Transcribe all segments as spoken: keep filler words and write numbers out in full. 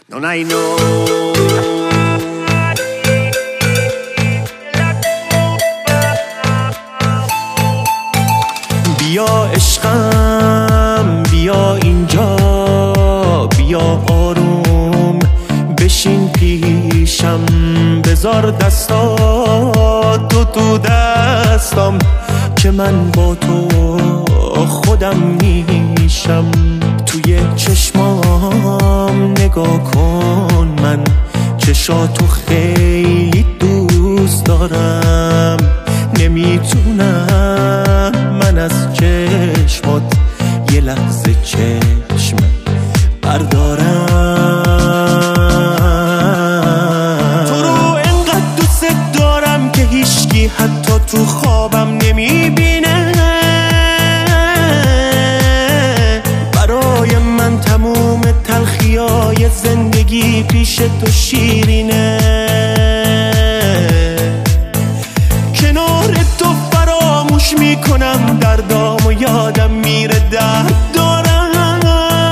Non hai no. بیا عشقم بیا اینجا، بیا آروم بشین پیشم، بذار دستاتو تو دستم که من با تو خودم میشم. توی چشمام نگاه کن، من چشاتو خیلی دوست دارم، نمیتونم من از چشمات یه لحظه چشم بردارم. تو رو انقدر دوست دارم که هیچکی حتی تو خوابم نمیبینه. برای من تموم تلخیای زندگی پیش تو شیرینه. کنار تو فراموش میکنم دردام و یادم میره درد دارم.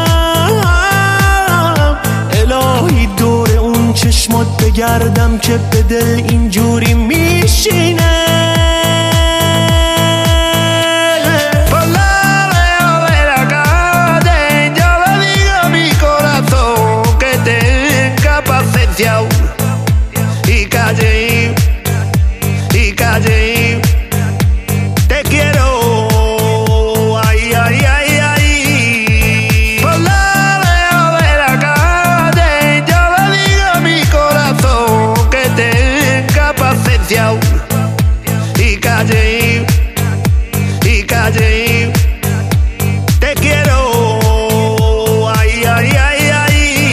الهی دور اون چشمات بگردم که به دل اینجوری میشینه. Y calle, y calle, te quiero, ay, ay, ay, ay. Por la veo de la calle, yo le digo a mi corazón que tenga paciencia. Y calle, y calle, te quiero, ay, ay, ay, ay.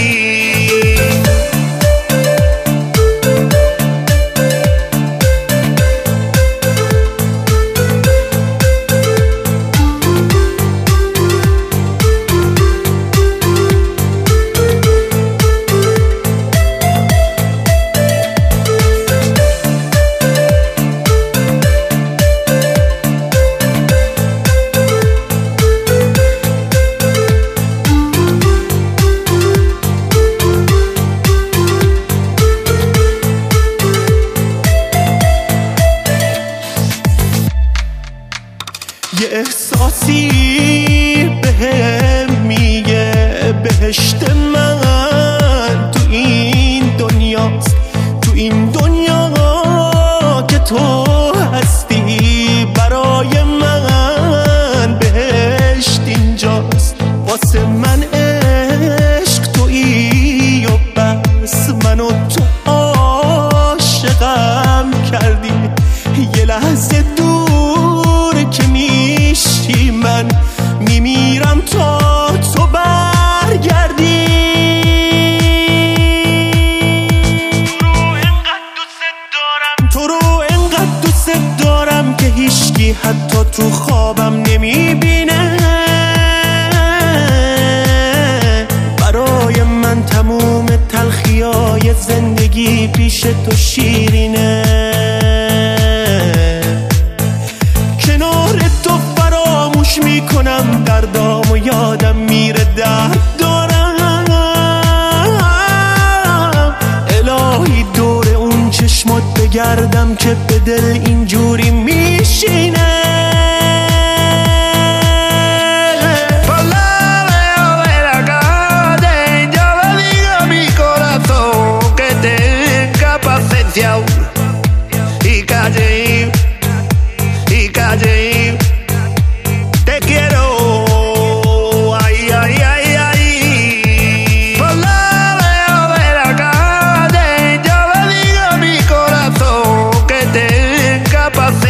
یه احساسی بهم میگه بهشت من تو این دنیاست، تو این دنیا که تو هستی. برای من بهشت اینجاست، واسه من عشق تویی و بس. منو تو عاشقم کردی، یه لحظه دور که میشی من میمیرم تا تو برگردی. تو رو انقدر دوست دارم که هیچکی حتی تو خوابم نمیبینه. برای من تموم تلخیای زندگی پیش تو شیرینه. کنار تو فراموش میکنم دردام و یادم میره درد دارم. الهی دور اون چشمات بگردم که به دل اینجوری میشینه. Y calle, y calle, te quiero, ay, ay, ay, ay. Por la veo de la calle, yo le digo a mi corazón que tenga paciencia.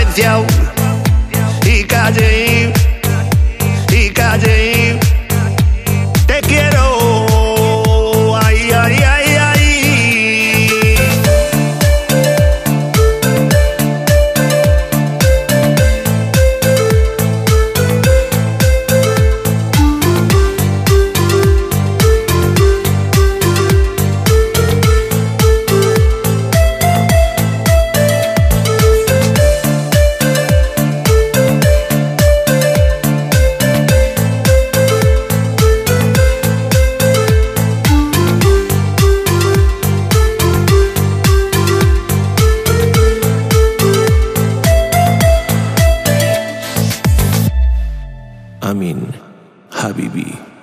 امین حبیبی.